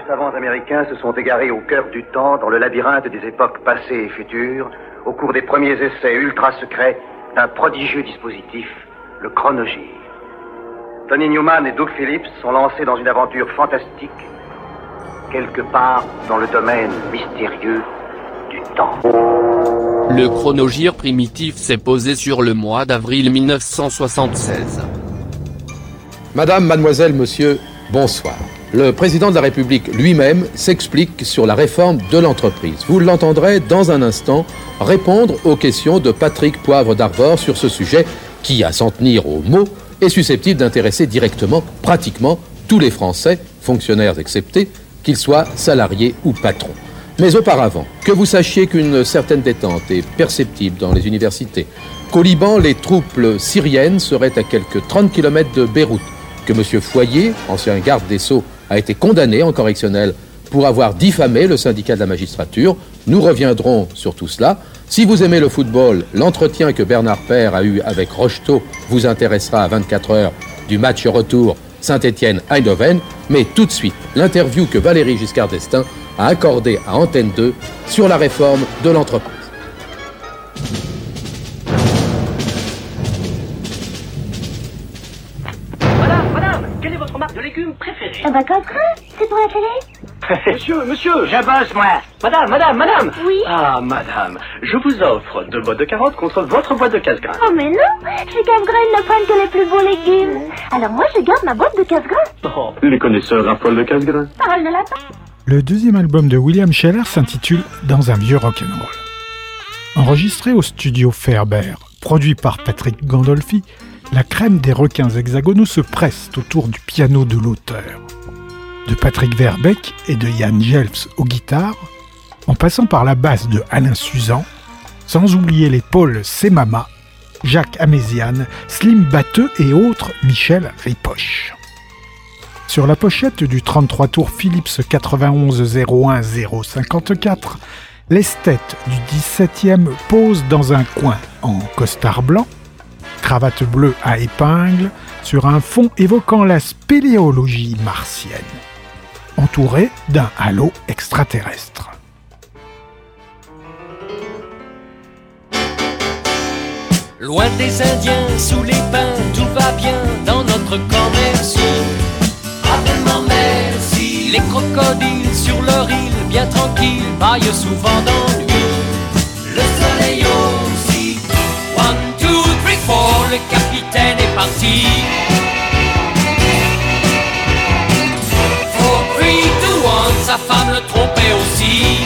savants américains se sont égarés au cœur du temps, dans le labyrinthe des époques passées et futures, au cours des premiers essais ultra secrets d'un prodigieux dispositif, le chronogire. Tony Newman et Doug Phillips sont lancés dans une aventure fantastique, quelque part dans le domaine mystérieux du temps. Le chronogire primitif s'est posé sur le mois d'avril 1976. Madame, mademoiselle, monsieur, bonsoir. Le président de la République lui-même s'explique sur la réforme de l'entreprise. Vous l'entendrez dans un instant répondre aux questions de Patrick Poivre d'Arvor sur ce sujet qui, à s'en tenir aux mots, est susceptible d'intéresser directement, pratiquement, tous les Français, fonctionnaires exceptés, qu'ils soient salariés ou patrons. Mais auparavant, que vous sachiez qu'une certaine détente est perceptible dans les universités, qu'au Liban, les troupes syriennes seraient à quelques 30 km de Beyrouth, que M. Foyer, ancien garde des Sceaux, a été condamné en correctionnel pour avoir diffamé le syndicat de la magistrature. Nous reviendrons sur tout cela. Si vous aimez le football, l'entretien que Bernard Père a eu avec Rocheteau vous intéressera à 24 heures du match retour Saint-Étienne-Eindhoven. Mais tout de suite, l'interview que Valéry Giscard d'Estaing a accordée à Antenne 2 sur la réforme de l'entreprise. Madame, quelle est votre marque de légumes préférée? Cassegrain, c'est pour la télé? Monsieur, je bosse, moi. Madame. Oui. Ah, madame, je vous offre 2 boîtes de carottes contre votre boîte de casse-grain. Oh, mais non, chez Cassegrain, ils ne prennent que les plus beaux légumes. Alors moi, je garde ma boîte de Cassegrain. Oh, les connaisseurs raffolent de casse-grain. Parole de lapin. Le deuxième album de William Scheller s'intitule Dans un vieux rock'n'roll. Enregistré au studio Fairbairn, produit par Patrick Gandolfi, la crème des requins hexagonaux se presse autour du piano de l'auteur. De Patrick Verbeek et de Yann Jelfs aux guitares, en passant par la basse de Alain Suzan, sans oublier les Paul Semama, Jacques Améziane, Slim Batteux et autres Michel Ripoche. Sur la pochette du 33 tours Philips 91 01 054, l'esthète du 17e pose dans un coin en costard blanc, cravate bleue à épingles, sur un fond évoquant la spéléologie martienne, entouré d'un halo extraterrestre. Loin des Indiens, sous les pins, tout va bien dans notre camp, merci. Appelle-moi merci. Les crocodiles sur leur île, bien tranquilles, baillent souvent d'ennui. Le soleil aussi. 1, 2, 3, 4, le capitaine est parti. 4, 3, 2, 1, sa femme le trompait aussi.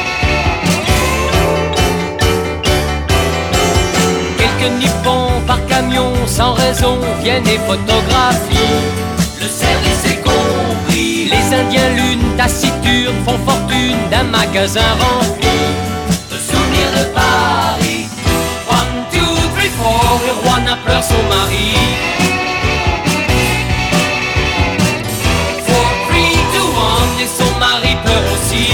Quelques nippons par camion, sans raison, viennent et photographient. Le service est compris. Les Indiens lune taciturne font fortune d'un magasin rempli de souvenirs de Paris. 1, 2, 3, 4, le roi n'a pleure son mari. 4, 3, 2, 1, et son mari pleure aussi.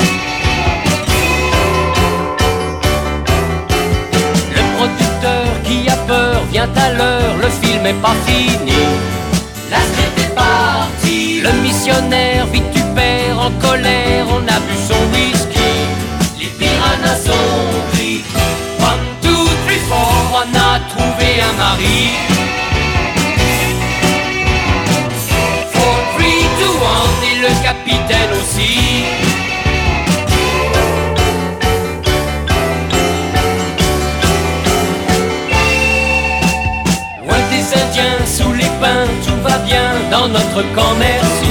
Le producteur qui a peur vient à l'heure, le film est pas fini. La scène est partie. Le missionnaire vitupère en colère, on a bu son whisky. Les piranhas sont gris. 1, 2, 3, 4, on a trouvé un mari. 4, 3, 2, 1, et le capitaine aussi. Loin des Indiens, sous les pins, tout va bien dans notre camp, merci.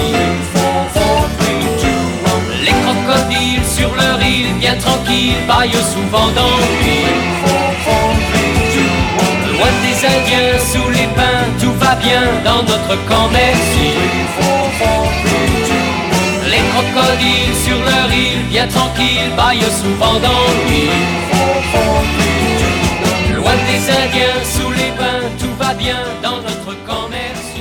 Les crocodiles sur leur île, bien tranquilles, baillent souvent d'ennui. Loin des Indiens, sous les pins, tout va bien dans notre camp, merci. Les crocodiles sur leur île, bien tranquilles, baillent souvent d'ennui. Loin des Indiens, sous les pins, tout va bien dans notre camp, merci.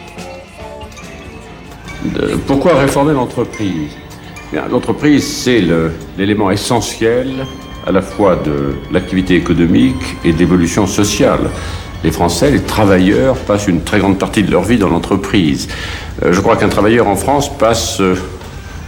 Pourquoi réformer l'entreprise? Bien, l'entreprise, c'est l'élément essentiel à la fois de l'activité économique et de l'évolution sociale. Les Français, les travailleurs, passent une très grande partie de leur vie dans l'entreprise. Je crois qu'un travailleur en France passe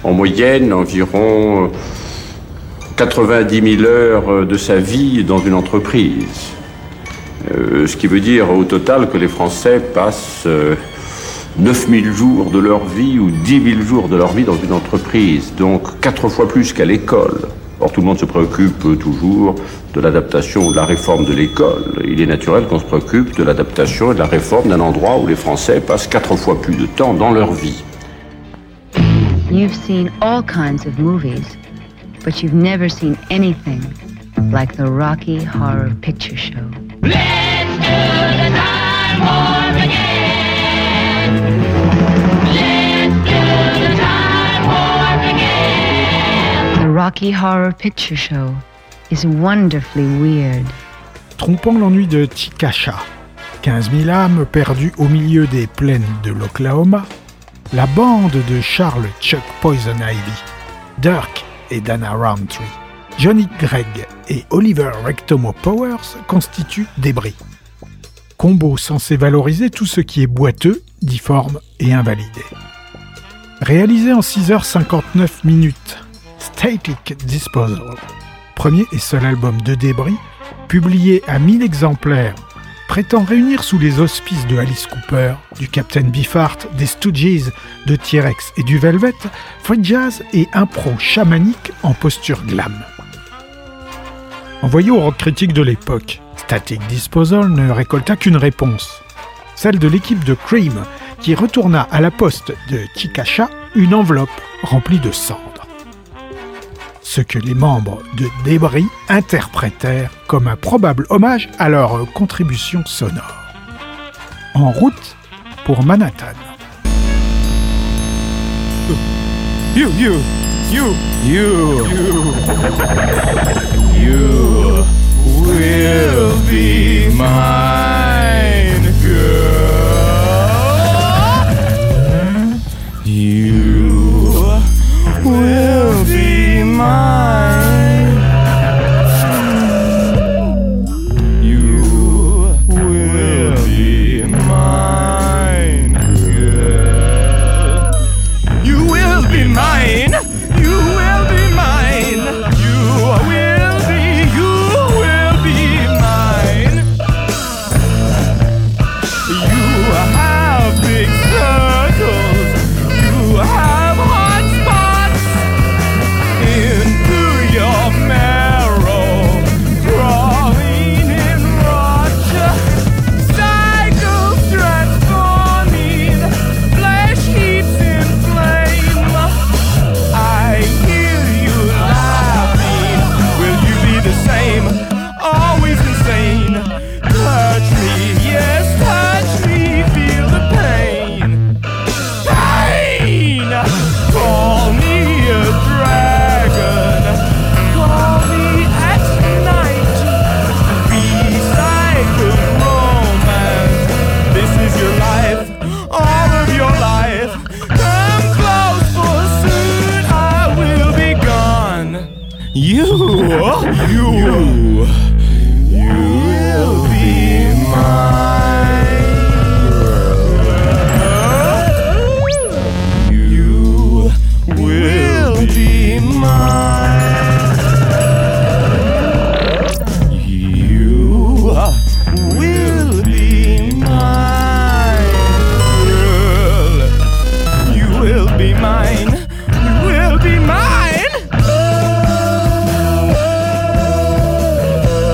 en moyenne environ 90 000 heures de sa vie dans une entreprise. Ce qui veut dire au total que les Français passent 9 000 jours de leur vie ou 10 000 jours de leur vie dans une entreprise, donc 4 fois plus qu'à l'école. Or, tout le monde se préoccupe toujours de l'adaptation ou de la réforme de l'école. Il est naturel qu'on se préoccupe de l'adaptation et de la réforme d'un endroit où les Français passent 4 fois plus de temps dans leur vie. You've seen all kinds of movies, but you've never seen anything like the Rocky Horror Picture Show. Let's do the time warp again. Let's do the time warp again. The Rocky Horror Picture Show is wonderfully weird. Trompant l'ennui de Chickasha, 15 000 âmes perdues au milieu des plaines de l'Oklahoma, la bande de Charles Chuck Poison Ivy, Dirk et Dana Roundtree, Johnny Gregg et Oliver Rectomo Powers constituent Débris. Combo censé valoriser tout ce qui est boiteux, difforme et invalidé. Réalisé en 6h59, Static Disposal, premier et seul album de Débris, publié à 1000 exemplaires, prétend réunir sous les auspices de Alice Cooper, du Captain Beefheart, des Stooges, de T-Rex et du Velvet, free jazz et impro chamanique en posture glam. Envoyé au rock critique de l'époque, Static Disposal ne récolta qu'une réponse, celle de l'équipe de Cream, qui retourna à la poste de Chickasha une enveloppe remplie de cendres. Ce que les membres de Débris interprétèrent comme un probable hommage à leur contribution sonore. En route pour Manhattan. You will be mine, girl. You will be mine. You will be mine, girl. You will be mine. You will be mine. You will be mine. You have big circles. You have hot spots into your marrow, crawling in rot. Cycles transforming, flesh heaps in flame. I hear you laughing. Will you be the same? Always insane. Touch me, yes, touch me, feel the pain. Pain! Call me a dragon. Call me at night. Recycled romance. This is your life, all of your life. Come close, for soon I will be gone. You will be mine. You will be mine. You will be mine, girl. You will be mine. You will be mine.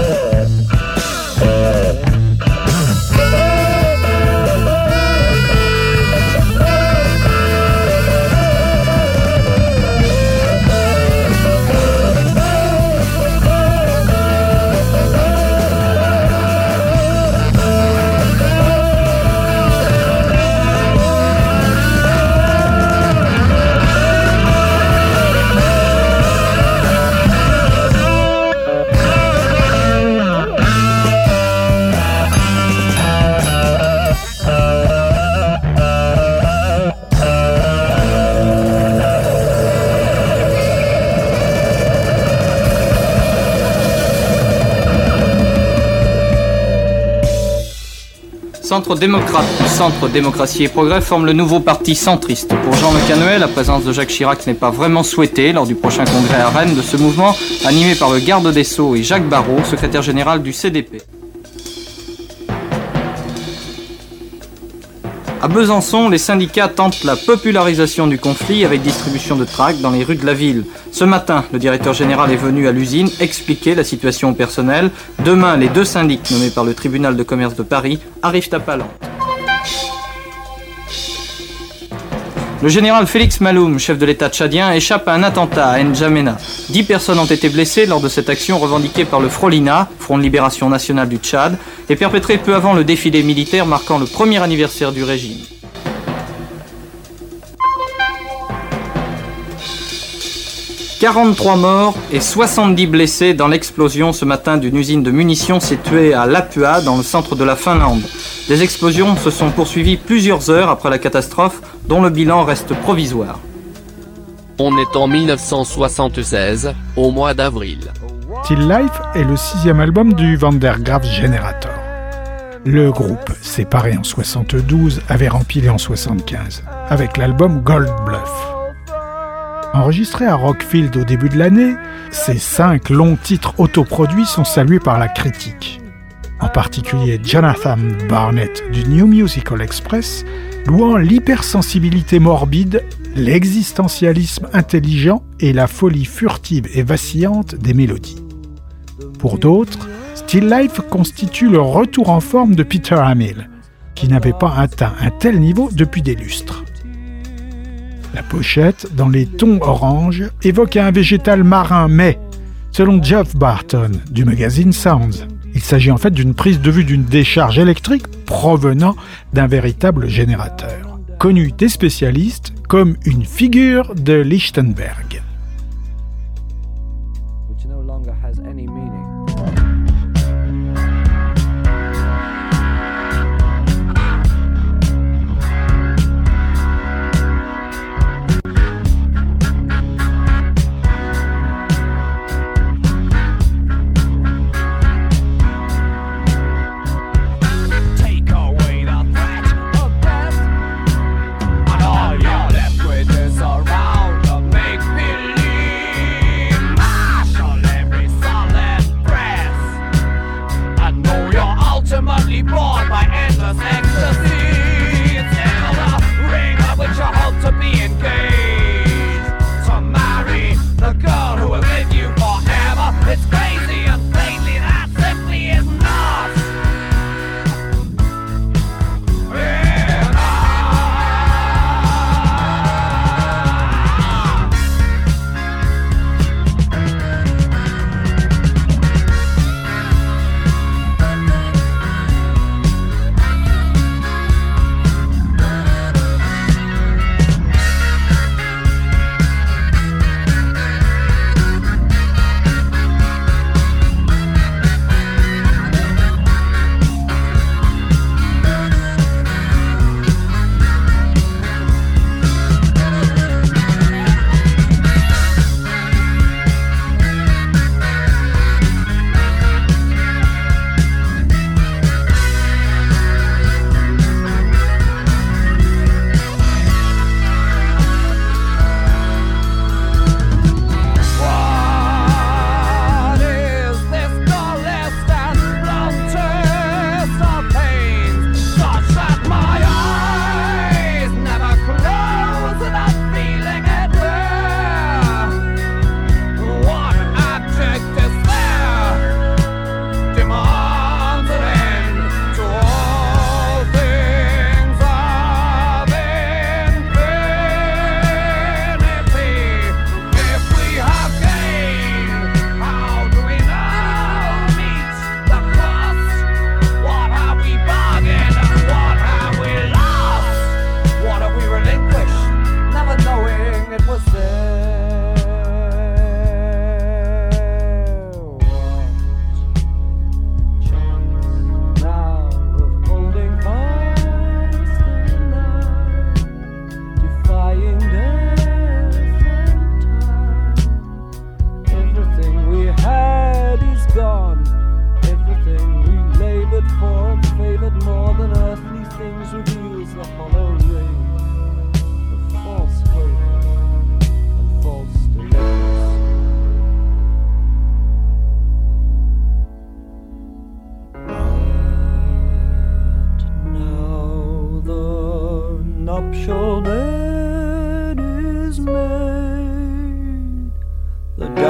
Centre démocrate, Centre démocratie et progrès forme le nouveau parti centriste. Pour Jean Le Canuet, la présence de Jacques Chirac n'est pas vraiment souhaitée lors du prochain congrès à Rennes de ce mouvement, animé par le garde des Sceaux et Jacques Barrot, secrétaire général du CDP. À Besançon, les syndicats tentent la popularisation du conflit avec distribution de tracts dans les rues de la ville. Ce matin, le directeur général est venu à l'usine expliquer la situation au personnel. Demain, les 2 syndics nommés par le tribunal de commerce de Paris arrivent à Palan. Le général Félix Maloum, chef de l'État tchadien, échappe à un attentat à N'Djamena. 10 personnes ont été blessées lors de cette action revendiquée par le Frolina, Front de Libération Nationale du Tchad, et perpétrée peu avant le défilé militaire marquant le premier anniversaire du régime. « 43 morts et 70 blessés dans l'explosion ce matin d'une usine de munitions située à Lapua, dans le centre de la Finlande. Des explosions se sont poursuivies plusieurs heures après la catastrophe, dont le bilan reste provisoire. On est en 1976, au mois d'avril. Still Life est le 6e album du Van der Graaf Generator. Le groupe, séparé en 72, avait rempilé en 75, avec l'album Gold Bluff. Enregistré à Rockfield au début de l'année, ces 5 longs titres autoproduits sont salués par la critique. En particulier Jonathan Barnett du New Musical Express, louant l'hypersensibilité morbide, l'existentialisme intelligent et la folie furtive et vacillante des mélodies. Pour d'autres, Still Life constitue le retour en forme de Peter Hamill, qui n'avait pas atteint un tel niveau depuis des lustres. La pochette, dans les tons orange, évoque un végétal marin, mais, selon Geoff Barton du magazine Sounds, il s'agit en fait d'une prise de vue d'une décharge électrique provenant d'un véritable générateur, connu des spécialistes comme une figure de Lichtenberg. Around to make me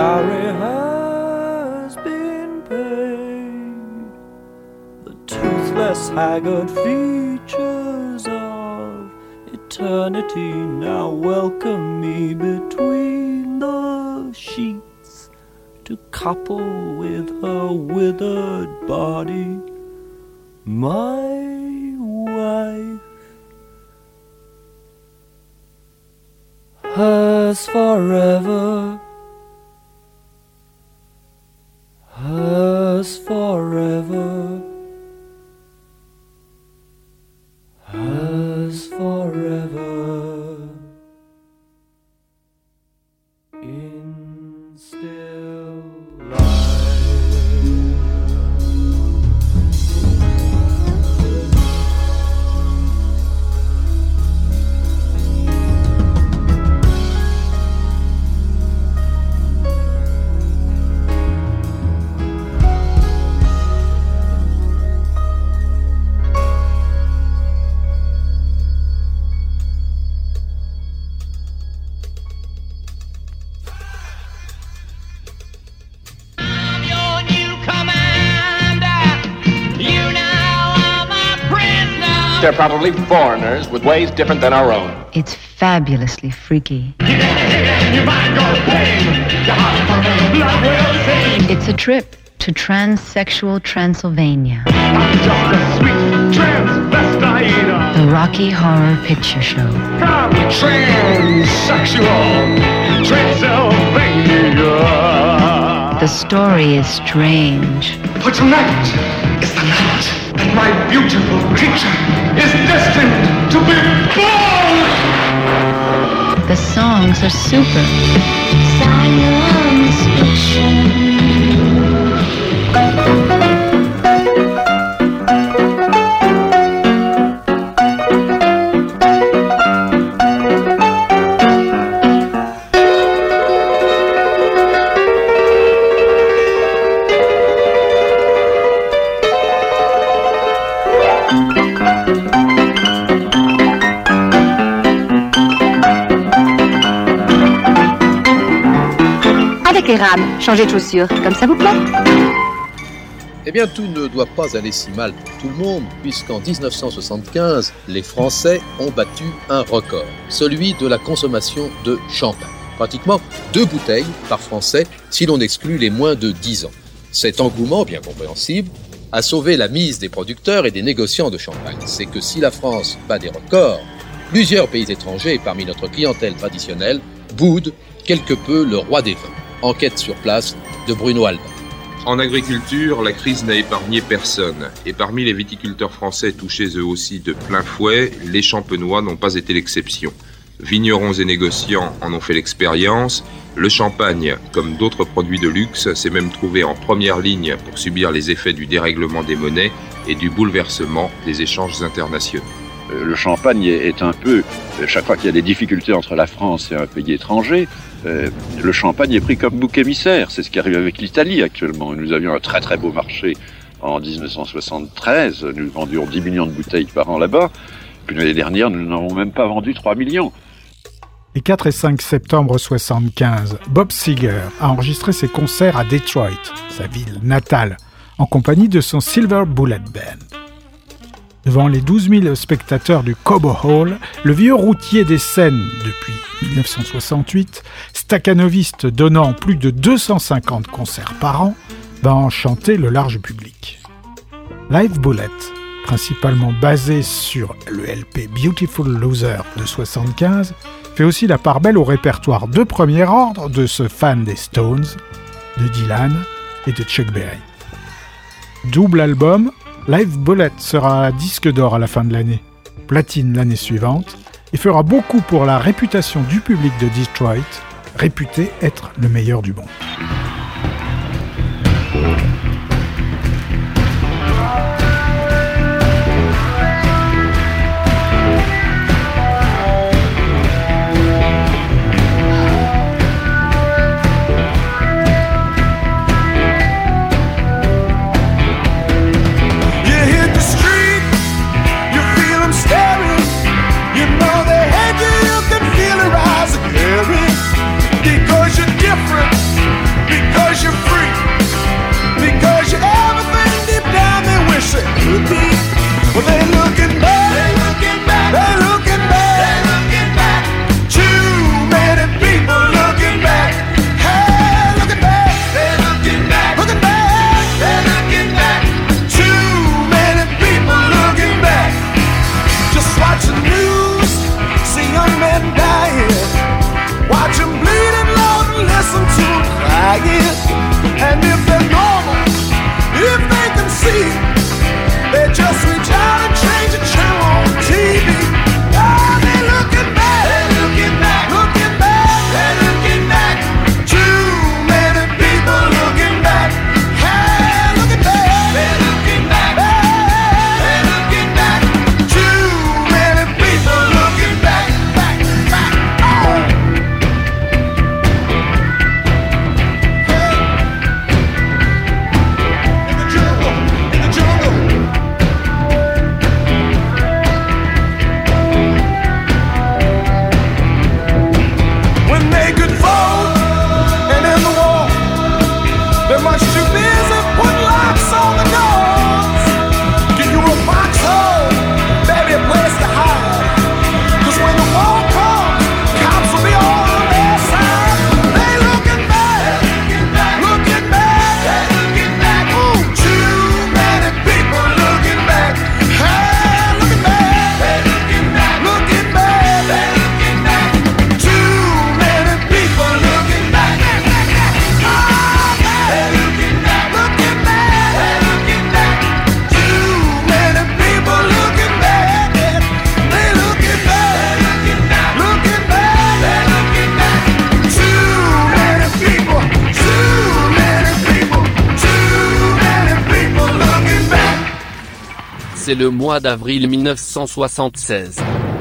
dowry has been paid. The toothless, haggard features of eternity now welcome me between the sheets to couple with her withered body, my wife. Hers forever, hers forever, hers forever, in still life. They're probably foreigners with ways different than our own. It's fabulously freaky. It's a trip to transsexual Transylvania. The Rocky Horror Picture Show. From transsexual Transylvania. The story is strange. For tonight is the night that my beautiful creature is destined to be born! The songs are super. Science fiction. Les rames, changez de chaussures, comme ça vous plaît? Eh bien, tout ne doit pas aller si mal pour tout le monde, puisqu'en 1975, les Français ont battu un record, celui de la consommation de champagne. Pratiquement 2 bouteilles par Français, si l'on exclut les moins de 10 ans. Cet engouement, bien compréhensible, a sauvé la mise des producteurs et des négociants de champagne. C'est que si la France bat des records, plusieurs pays étrangers, parmi notre clientèle traditionnelle, boudent quelque peu le roi des vins. Enquête sur place de Bruno Albin. En agriculture, la crise n'a épargné personne. Et parmi les viticulteurs français touchés eux aussi de plein fouet, les champenois n'ont pas été l'exception. Vignerons et négociants en ont fait l'expérience. Le champagne, comme d'autres produits de luxe, s'est même trouvé en première ligne pour subir les effets du dérèglement des monnaies et du bouleversement des échanges internationaux. Le champagne est un peu, chaque fois qu'il y a des difficultés entre la France et un pays étranger, le champagne est pris comme bouc émissaire. C'est ce qui arrive avec l'Italie actuellement. Nous avions un très très beau marché en 1973. Nous vendions 10 millions de bouteilles par an là-bas. Puis l'année dernière, nous n'en avons même pas vendu 3 millions. Les 4 et 5 septembre 1975, Bob Seger a enregistré ses concerts à Detroit, sa ville natale, en compagnie de son Silver Bullet Band. Devant les 12 000 spectateurs du Cobo Hall, le vieux routier des scènes depuis 1968, staccanoviste donnant plus de 250 concerts par an, va enchanter le large public. Live Bullet, principalement basé sur le LP Beautiful Loser de 1975, fait aussi la part belle au répertoire de premier ordre de ce fan des Stones, de Dylan et de Chuck Berry. Double album, Live Bullet sera disque d'or à la fin de l'année, platine l'année suivante, et fera beaucoup pour la réputation du public de Detroit, réputé être le meilleur du monde. c'est le mois d'avril 1976.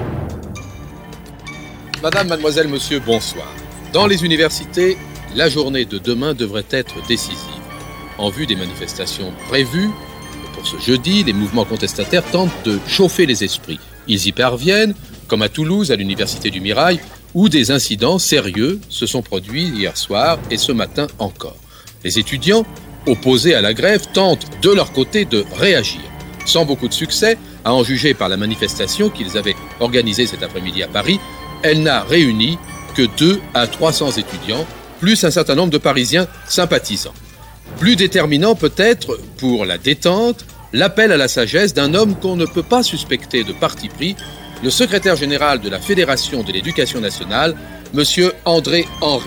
Madame, mademoiselle, monsieur, bonsoir. Dans les universités, la journée de demain devrait être décisive. En vue des manifestations prévues, pour ce jeudi, les mouvements contestataires tentent de chauffer les esprits. Ils y parviennent, comme à Toulouse, à l'université du Mirail, où des incidents sérieux se sont produits hier soir et ce matin encore. Les étudiants, opposés à la grève, tentent de leur côté de réagir. Sans beaucoup de succès, à en juger par la manifestation qu'ils avaient organisée cet après-midi à Paris, elle n'a réuni que 200 à 300 étudiants, plus un certain nombre de Parisiens sympathisants. Plus déterminant peut-être, pour la détente, l'appel à la sagesse d'un homme qu'on ne peut pas suspecter de parti pris, le secrétaire général de la Fédération de l'Éducation nationale, M. André Henry.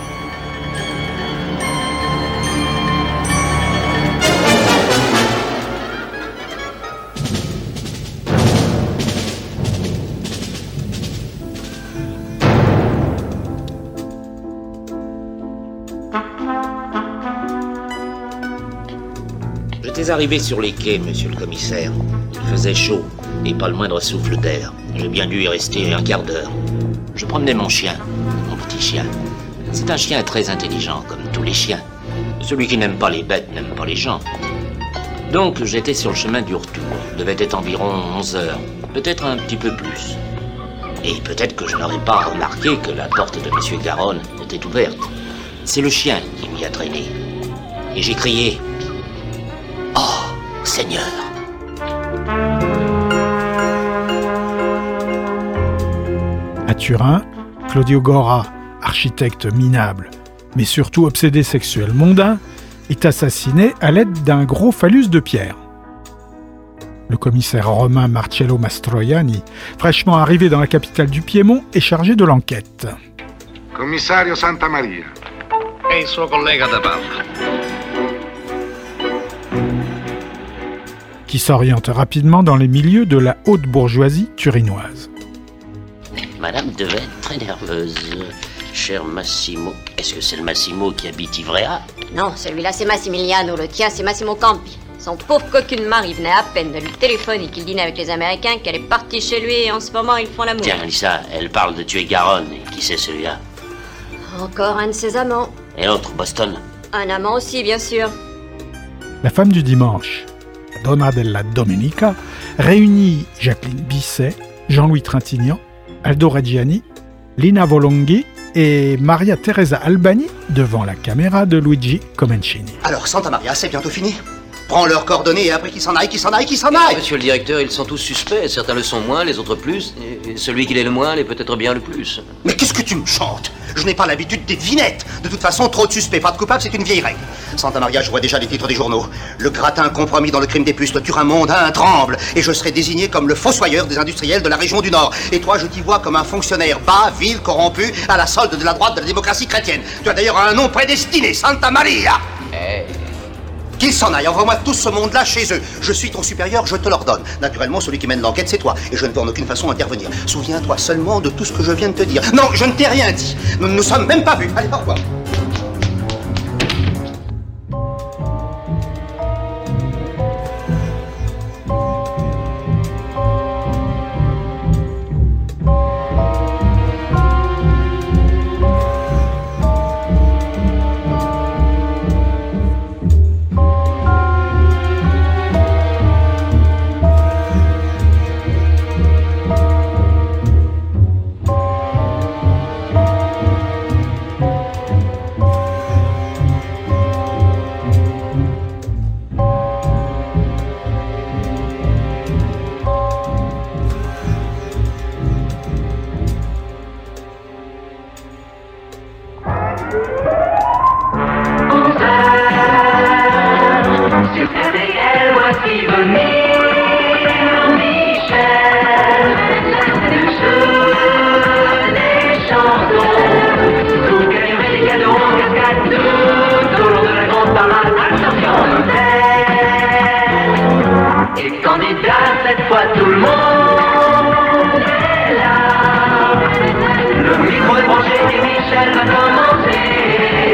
J'étais arrivé sur les quais, monsieur le commissaire. Il faisait chaud, et pas le moindre souffle d'air. J'ai bien dû y rester un quart d'heure. Je promenais mon chien, mon petit chien. C'est un chien très intelligent, comme tous les chiens. Celui qui n'aime pas les bêtes n'aime pas les gens. Donc j'étais sur le chemin du retour. Il devait être environ 11 heures, peut-être un petit peu plus. Et peut-être que je n'aurais pas remarqué que la porte de monsieur Garonne était ouverte. C'est le chien qui m'y a traîné. Et j'ai crié... Oh, Seigneur! À Turin, Claudio Gora, architecte minable, mais surtout obsédé sexuel mondain, est assassiné à l'aide d'un gros phallus de pierre. Le commissaire romain Marcello Mastroianni, fraîchement arrivé dans la capitale du Piémont, est chargé de l'enquête. Commissario Santamaria. E il suo collega da Parma. Qui s'oriente rapidement dans les milieux de la haute bourgeoisie turinoise. Madame devait être très nerveuse. Cher Massimo, est-ce que c'est le Massimo qui habite Ivrea? Non, celui-là c'est Massimiliano, le tien c'est Massimo Campi. Son pauvre coquine Marie venait à peine de lui téléphoner qu'il dînait avec les Américains, qu'elle est partie chez lui et en ce moment ils font l'amour. Tiens, Lisa, elle parle de tuer Garonne. Et qui c'est celui-là? Encore un de ses amants. Et l'autre, Boston? Un amant aussi, bien sûr. La femme du dimanche, la Donna della Domenica, réunit Jacqueline Bisset, Jean-Louis Trintignant, Aldo Reggiani, Lina Volonghi et Maria Teresa Albani devant la caméra de Luigi Comencini. Alors, Santa Maria, c'est bientôt fini. Prends leurs coordonnées et après qu'ils s'en aillent, qu'ils s'en aillent, qu'ils s'en aillent. Monsieur le directeur, ils sont tous suspects. Certains le sont moins, les autres plus. Et celui qui l'est le moins l'est peut-être bien le plus. Mais qu'est-ce que tu me chantes? Je n'ai pas l'habitude des devinettes. De toute façon, trop de suspects, pas de coupables, c'est une vieille règle. Santa Maria, je vois déjà les titres des journaux. Le gratin compromis dans le crime des puces, le Turin mondain tremble. Et je serai désigné comme le fossoyeur des industriels de la région du Nord. Et toi, je t'y vois comme un fonctionnaire bas, vil, corrompu, à la solde de la droite de la démocratie chrétienne. Tu as d'ailleurs un nom prédestiné, Santa Maria. Qu'ils s'en aillent, envoie-moi tout ce monde-là chez eux. Je suis ton supérieur, je te l'ordonne. Naturellement, celui qui mène l'enquête, c'est toi. Et je ne peux en aucune façon intervenir. Souviens-toi seulement de tout ce que je viens de te dire. Non, je ne t'ai rien dit. Nous ne nous sommes même pas vus. Allez, au revoir. Le micro est branché et Michel va commencer.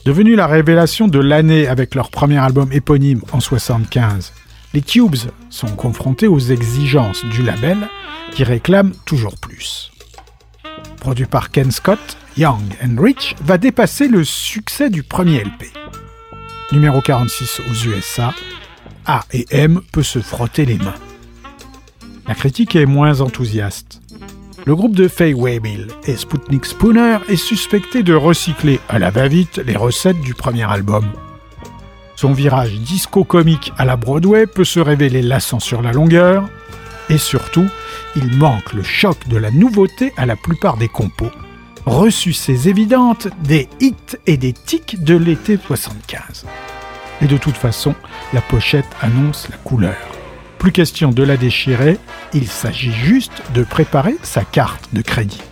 Devenue la révélation de l'année avec leur premier album éponyme en 1975, les Tubes sont confrontés aux exigences du label qui réclame toujours plus. Produit par Ken Scott, Young and Rich va dépasser le succès du premier LP. Numéro 46 aux USA, A&M peut se frotter les mains. La critique est moins enthousiaste. Le groupe de Fay Waybill et Sputnik Spooner est suspecté de recycler à la va-vite les recettes du premier album. Son virage disco-comique à la Broadway peut se révéler lassant sur la longueur, et surtout, il manque le choc de la nouveauté à la plupart des compos, ressucées évidentes des hits et des tics de l'été 75. Et de toute façon, la pochette annonce la couleur. Plus question de la déchirer, il s'agit juste de préparer sa carte de crédit.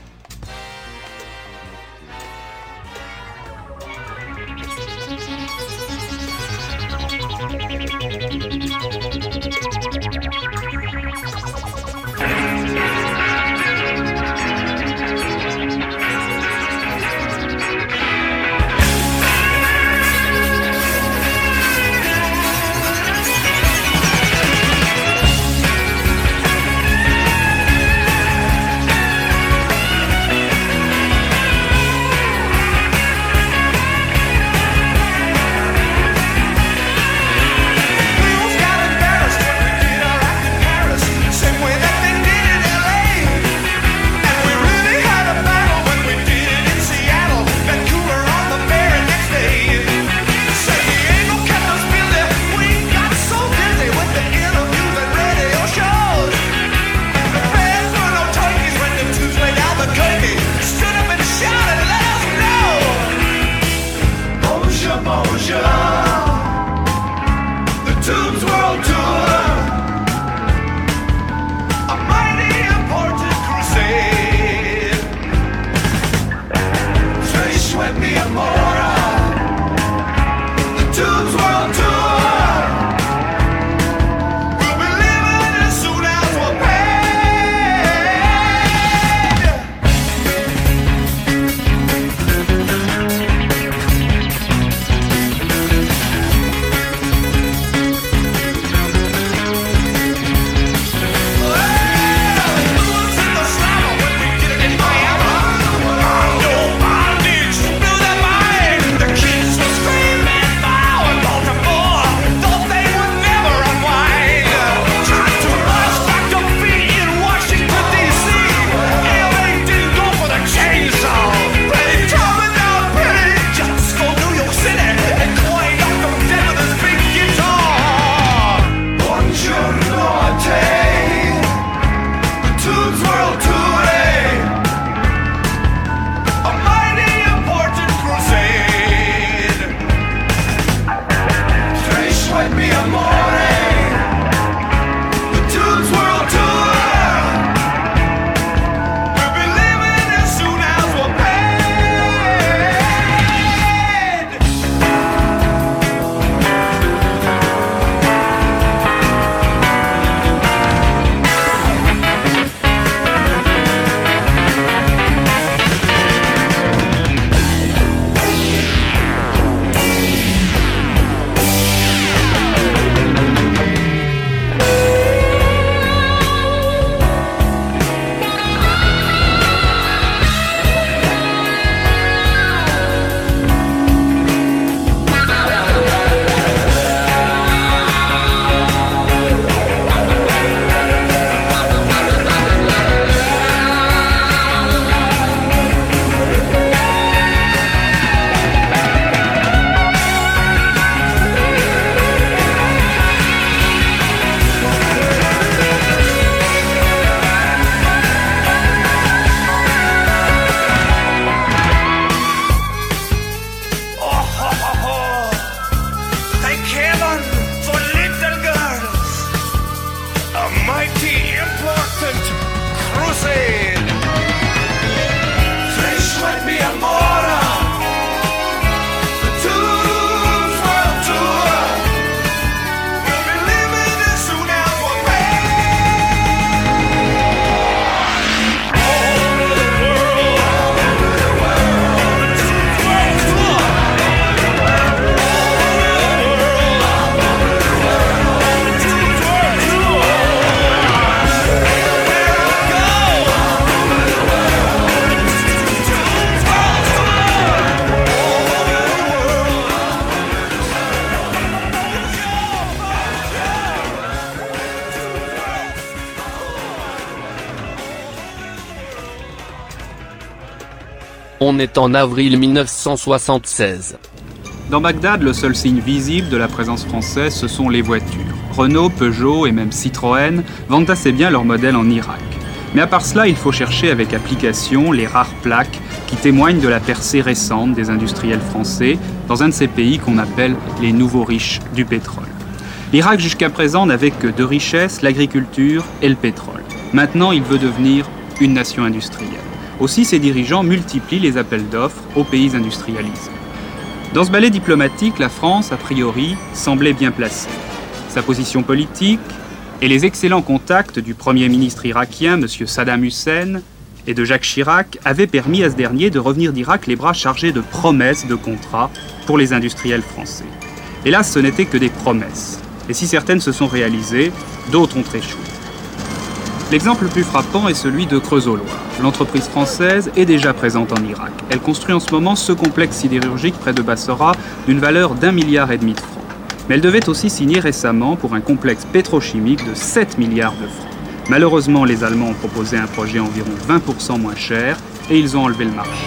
On est en avril 1976. Dans Bagdad, le seul signe visible de la présence française, ce sont les voitures. Renault, Peugeot et même Citroën vendent assez bien leurs modèles en Irak. Mais à part cela, il faut chercher avec application les rares plaques qui témoignent de la percée récente des industriels français dans un de ces pays qu'on appelle les nouveaux riches du pétrole. L'Irak jusqu'à présent n'avait que deux richesses, l'agriculture et le pétrole. Maintenant, il veut devenir une nation industrielle. Aussi, ses dirigeants multiplient les appels d'offres aux pays industrialisés. Dans ce ballet diplomatique, la France, a priori, semblait bien placée. Sa position politique et les excellents contacts du Premier ministre irakien, M. Saddam Hussein, et de Jacques Chirac avaient permis à ce dernier de revenir d'Irak les bras chargés de promesses de contrats pour les industriels français. Hélas, ce n'étaient que des promesses. Et si certaines se sont réalisées, d'autres ont échoué. L'exemple le plus frappant est celui de Creusot-Loire. L'entreprise française est déjà présente en Irak. Elle construit en ce moment ce complexe sidérurgique près de Bassora d'une valeur d'1,5 milliard de francs. Mais elle devait aussi signer récemment pour un complexe pétrochimique de 7 milliards de francs. Malheureusement, les Allemands ont proposé un projet environ 20% moins cher et ils ont enlevé le marché.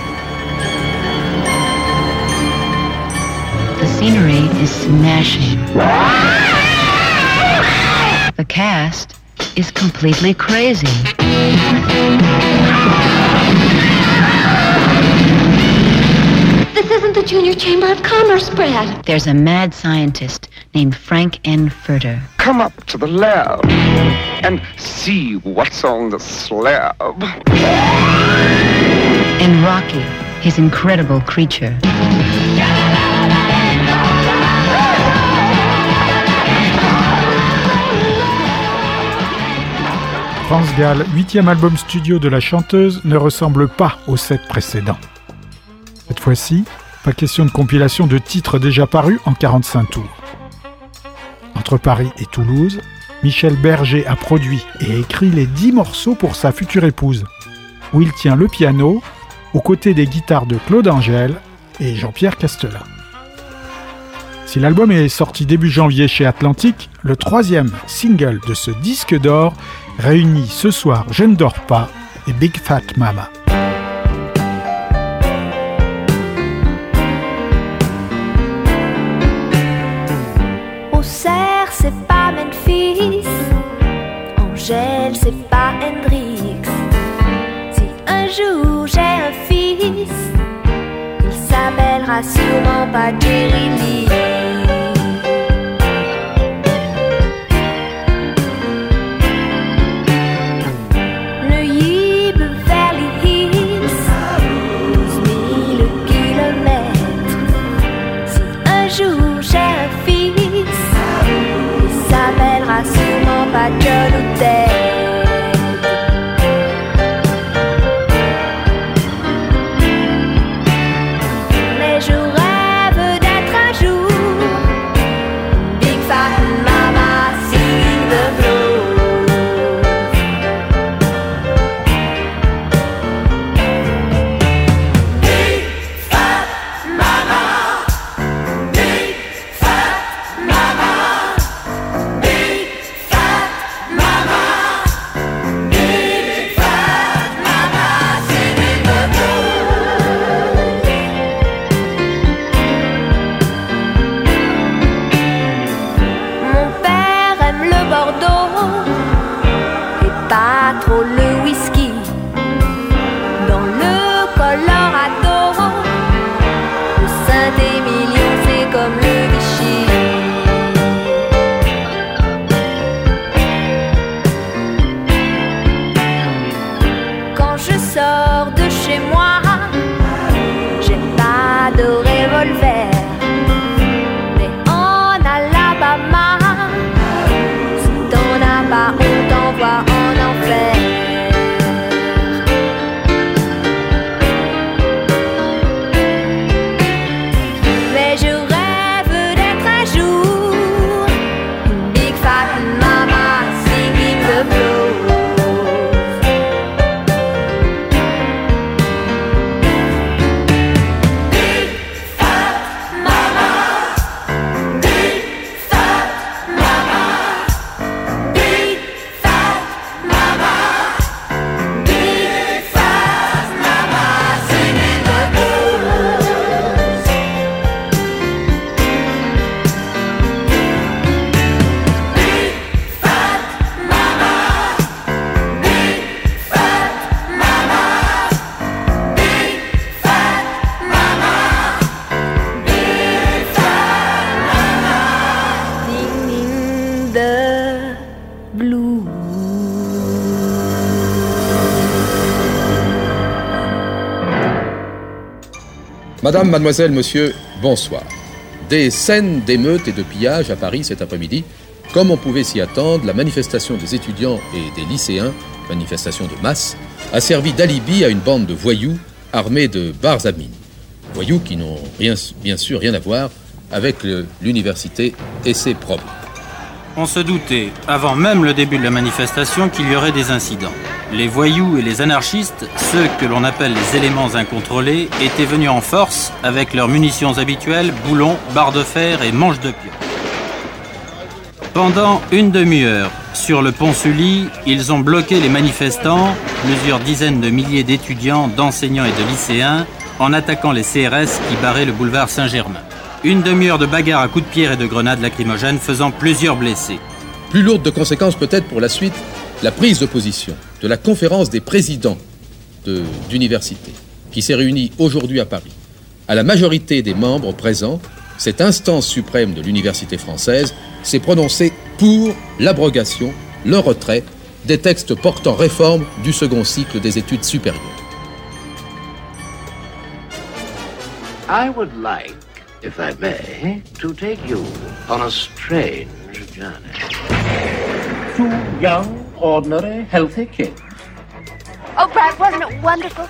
The scenery is smashing. The cast is completely crazy. This isn't the Junior Chamber of Commerce, Brad. There's a mad scientist named Frank N. Furter. Come up to the lab and see what's on the slab. And Rocky, his incredible creature. France Gall, 8e album studio de la chanteuse, ne ressemble pas aux 7 précédents. Cette fois-ci, pas question de compilation de titres déjà parus en 45 tours. Entre Paris et Toulouse, Michel Berger a produit et écrit les 10 morceaux pour sa future épouse, où il tient le piano aux côtés des guitares de Claude Angèle et Jean-Pierre Castelin. Si l'album est sorti début janvier chez Atlantic, le 3e single de ce disque d'or réunit Ce soir je ne dors pas et Big Fat Mama. Auxerre, c'est pas Memphis. Angèle, c'est pas Hendrix. Si un jour j'ai un fils, il s'appellera sûrement pas Jerry Lee. John ou Ted. Mais je rêve d'être un jour Big Fat Mama sing the blues. Big Fat Mama, Big Fat Mama, Big Fat Mama. the blue. Madame, mademoiselle, monsieur, bonsoir. Des scènes d'émeutes et de pillage à Paris cet après-midi. Comme on pouvait s'y attendre, la manifestation des étudiants et des lycéens, manifestation de masse, a servi d'alibi à une bande de voyous armés de bars à mine. Voyous qui n'ont bien sûr rien à voir avec l'université et ses problèmes. On se doutait, avant même le début de la manifestation, qu'il y aurait des incidents. Les voyous et les anarchistes, ceux que l'on appelle les éléments incontrôlés, étaient venus en force avec leurs munitions habituelles, boulons, barres de fer et manches de pion. Pendant une demi-heure, sur le pont Sully, ils ont bloqué les manifestants, plusieurs dizaines de milliers d'étudiants, d'enseignants et de lycéens, en attaquant les CRS qui barraient le boulevard Saint-Germain. Une demi-heure de bagarre à coups de pierre et de grenades lacrymogènes faisant plusieurs blessés. Plus lourde de conséquences peut-être pour la suite, la prise de position de la conférence des présidents d'université, qui s'est réunie aujourd'hui à Paris. À la majorité des membres présents, cette instance suprême de l'université française s'est prononcée pour l'abrogation, le retrait des textes portant réforme du second cycle des études supérieures. I would like, if I may, to take you on a strange journey. Two young, ordinary, healthy kids. Oh, Brad, wasn't it wonderful?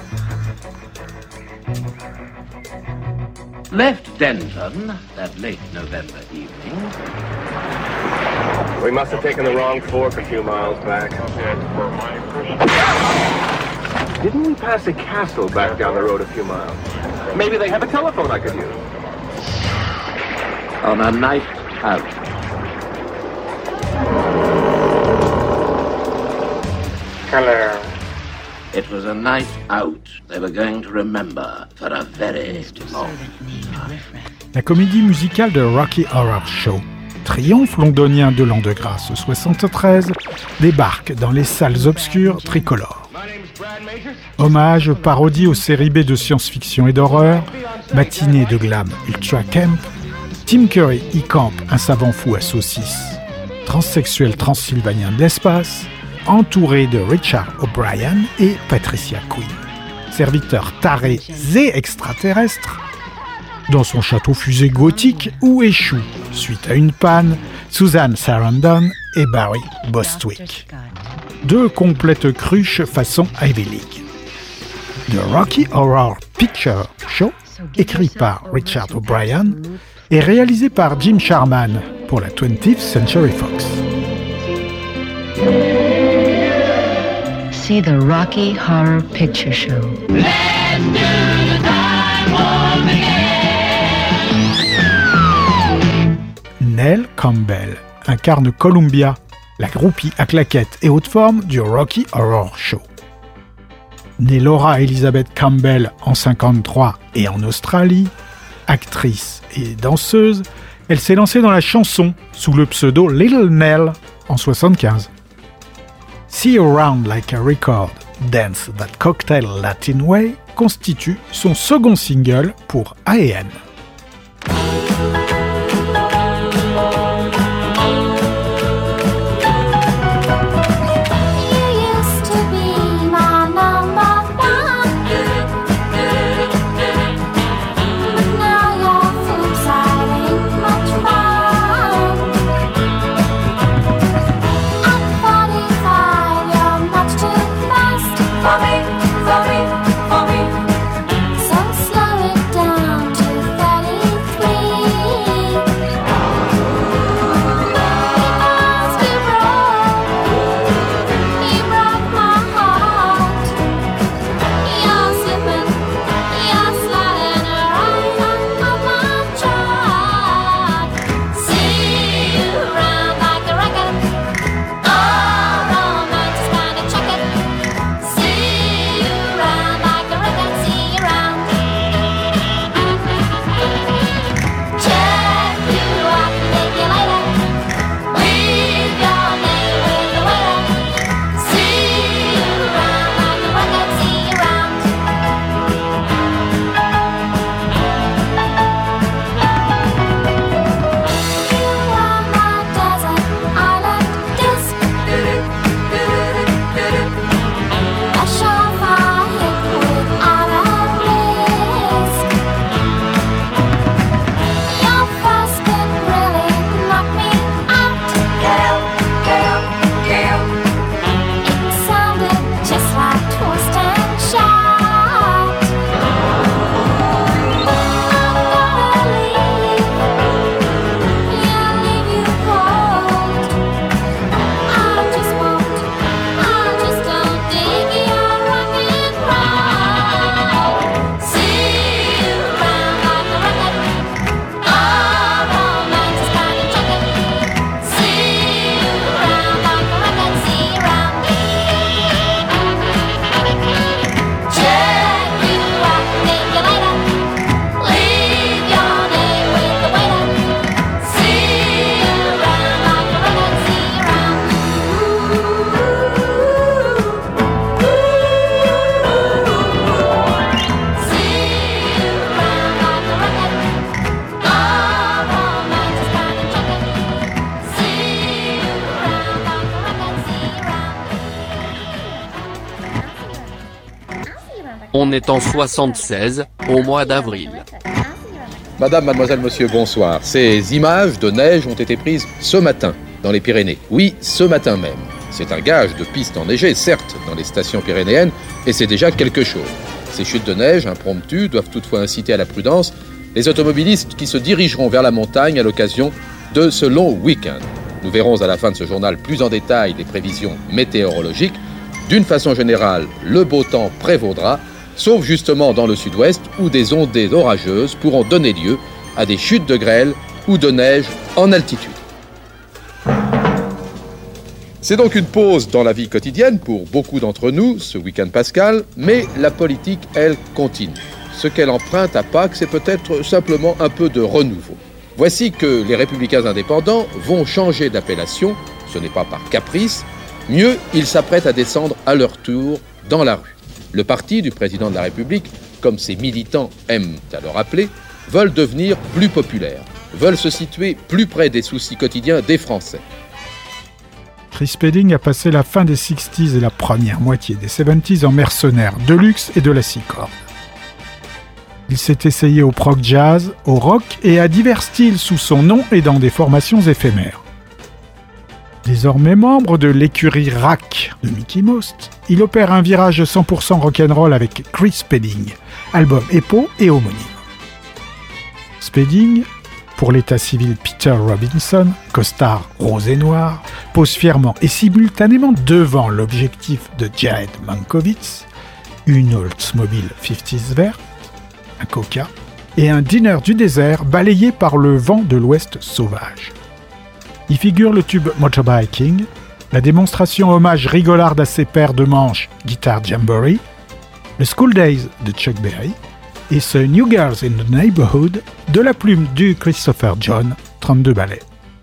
Left Denton that late November evening. We must have taken the wrong fork a few miles back. Didn't we pass a castle back down the road a few miles? Maybe they have a telephone I could use. On a night out. Hello. It was a night out they were going to remember for a very long time. La comédie musicale de Rocky Horror Show, triomphe londonien de l'an de grâce 73, débarque dans les salles obscures tricolores. Hommage, parodie aux séries B de science-fiction et d'horreur, matinée de glam ultra camp, Tim Curry y campe un savant fou à saucisse, transsexuel transylvanien de l'espace, entouré de Richard O'Brien et Patricia Quinn, serviteurs tarés et extraterrestres, dans son château fusée gothique où échouent, suite à une panne, Susan Sarandon et Barry Bostwick. Deux complètes cruches façon Ivy League. The Rocky Horror Picture Show, écrit par Richard O'Brien, et réalisé par Jim Sharman pour la 20th Century Fox. See the Rocky Horror Picture Show. Let's do the time warp again. Nell Campbell incarne Columbia, la groupie à claquettes et haute forme du Rocky Horror Show. Née Laura Elizabeth Campbell en 1953 et en Australie, actrice et danseuse, elle s'est lancée dans la chanson sous le pseudo Little Nell en 1975. See You Round Like a Record, Dance That Cocktail Latin Way constitue son second single pour AEM. For me, so slow it down to On est en 76, au mois d'avril. Madame, mademoiselle, monsieur, bonsoir. Ces images de neige ont été prises ce matin dans les Pyrénées. Oui, ce matin même. C'est un gage de pistes enneigées, certes, dans les stations pyrénéennes, et c'est déjà quelque chose. Ces chutes de neige impromptues doivent toutefois inciter à la prudence les automobilistes qui se dirigeront vers la montagne à l'occasion de ce long week-end. Nous verrons à la fin de ce journal plus en détail les prévisions météorologiques. D'une façon générale, le beau temps prévaudra, sauf justement dans le sud-ouest où des ondées orageuses pourront donner lieu à des chutes de grêle ou de neige en altitude. C'est donc une pause dans la vie quotidienne pour beaucoup d'entre nous, ce week-end pascal, mais la politique, elle, continue. Ce qu'elle emprunte à Pâques, c'est peut-être simplement un peu de renouveau. Voici que les Républicains indépendants vont changer d'appellation, ce n'est pas par caprice, mieux, ils s'apprêtent à descendre à leur tour dans la rue. Le parti du président de la République, comme ses militants aiment à le rappeler, veulent devenir plus populaires, veulent se situer plus près des soucis quotidiens des Français. Chris Spedding a passé la fin des 60s et la première moitié des 70s en mercenaire de luxe et de la six cordes. Il s'est essayé au prog jazz, au rock et à divers styles sous son nom et dans des formations éphémères. Désormais membre de l'écurie Rack de Mickey Most, il opère un virage 100% rock'n'roll avec Chris Spedding, album épo et homonyme. Spedding, pour l'état civil Peter Robinson, costard rose et noir, pose fièrement et simultanément devant l'objectif de Jared Mankiewicz, une Oldsmobile 50s verte, un coca et un dîner du désert balayé par le vent de l'Ouest sauvage. Y figure le tube Motorbiking, la démonstration hommage rigolarde à ses paires de manches Guitar Jamboree, le School Days de Chuck Berry et ce New Girls in the Neighborhood de la plume du Christopher John, 32 ballets.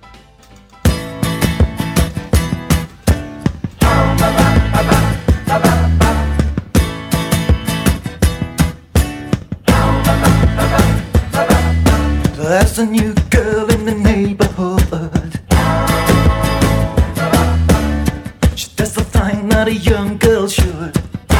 There's a new girl in the neighborhood. She does the thing that a young girl should.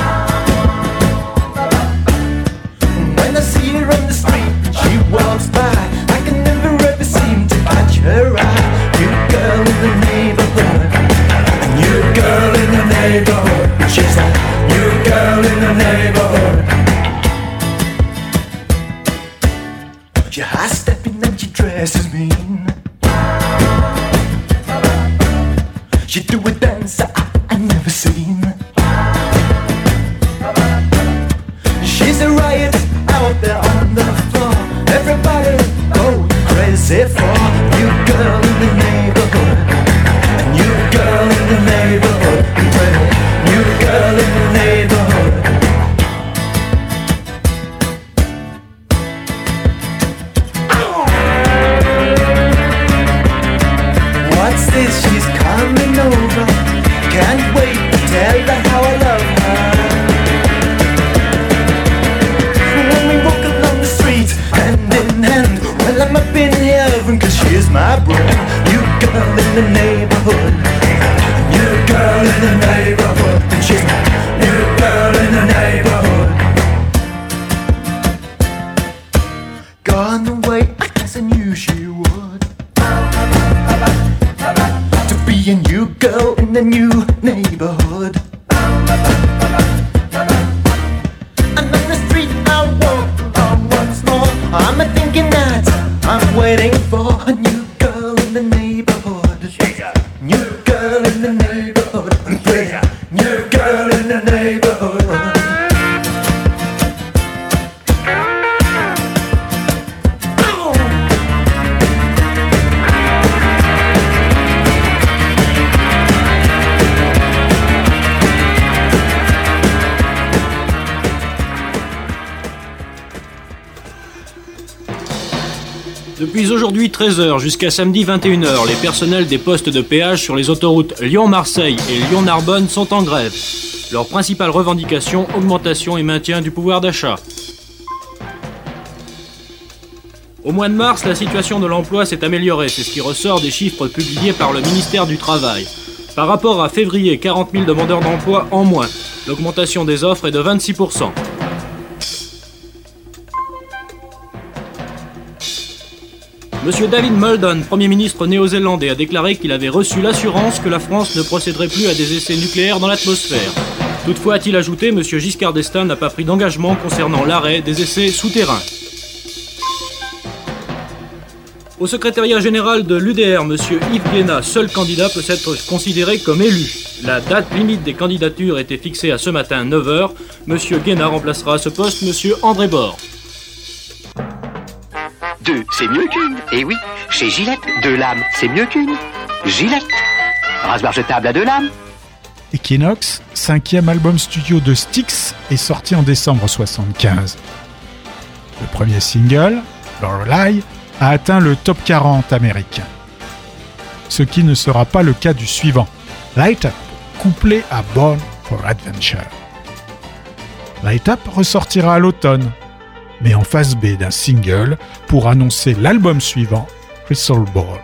When I see her on the street, she walks by. I can never ever seem to catch her eye. New girl in the neighborhood. A new girl in the neighborhood. She's a new girl in the neighborhood. She high stepping and she dresses mean. She do a dance I never seen. She's a riot out there on the floor. Everybody go crazy for new girl in the neighborhood. A new girl in the neighborhood. New girl in the neighborhood. What's this? She's coming over. Can't wait to tell her how I love her. When we walk along the street, hand in hand, well, I'm up in heaven, cause she's my bro. New girl in the neighborhood. New girl in the neighborhood. And she's my new girl in the neighborhood. Gone away as I knew she would. To be a new girl in the new neighborhood. And on the street I walk along once more. I'm a thinking that I'm waiting for a new girl in the neighborhood. New girl in the neighborhood. New girl in the neighborhood. Depuis aujourd'hui 13h jusqu'à samedi 21h, les personnels des postes de péage sur les autoroutes Lyon-Marseille et Lyon-Narbonne sont en grève. Leur principale revendication, augmentation et maintien du pouvoir d'achat. Au mois de mars, la situation de l'emploi s'est améliorée, c'est ce qui ressort des chiffres publiés par le ministère du Travail. Par rapport à février, 40 000 demandeurs d'emploi en moins. L'augmentation des offres est de 26%. Monsieur David Muldoon, Premier ministre néo-zélandais, a déclaré qu'il avait reçu l'assurance que la France ne procéderait plus à des essais nucléaires dans l'atmosphère. Toutefois, a-t-il ajouté, Monsieur Giscard d'Estaing n'a pas pris d'engagement concernant l'arrêt des essais souterrains. Au secrétariat général de l'UDR, M. Yves Guéna, seul candidat, peut être considéré comme élu. La date limite des candidatures était fixée à ce matin 9h. M. Guéna remplacera à ce poste M. André Bord. 2, c'est mieux qu'une. Et oui, chez Gillette, 2 lames, c'est mieux qu'une. Gillette. Rasoir jetable à 2 lames. Equinox, 5e album studio de Styx, est sorti en décembre 1975. Le premier single, Lorelei, a atteint le top 40 américain. Ce qui ne sera pas le cas du suivant, Light Up, couplé à Born for Adventure. Light Up ressortira à l'automne, mais en phase B d'un single pour annoncer l'album suivant, Crystal Ball.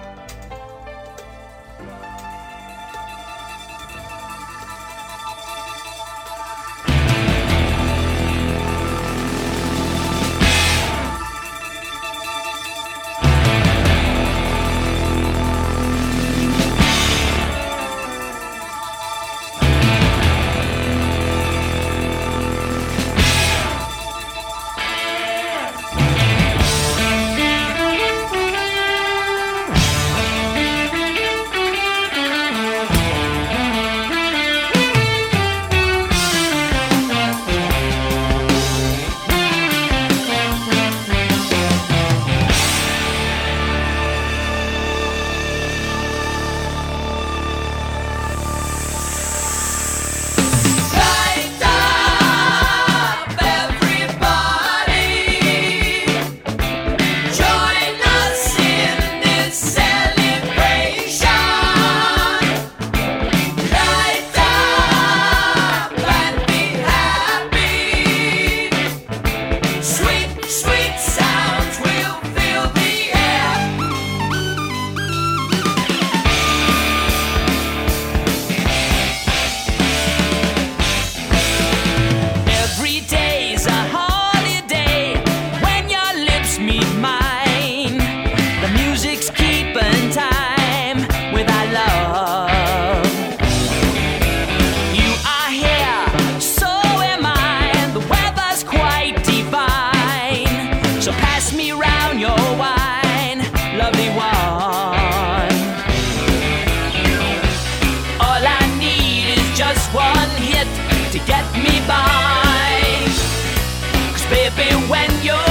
Get me by, 'cause baby, when you're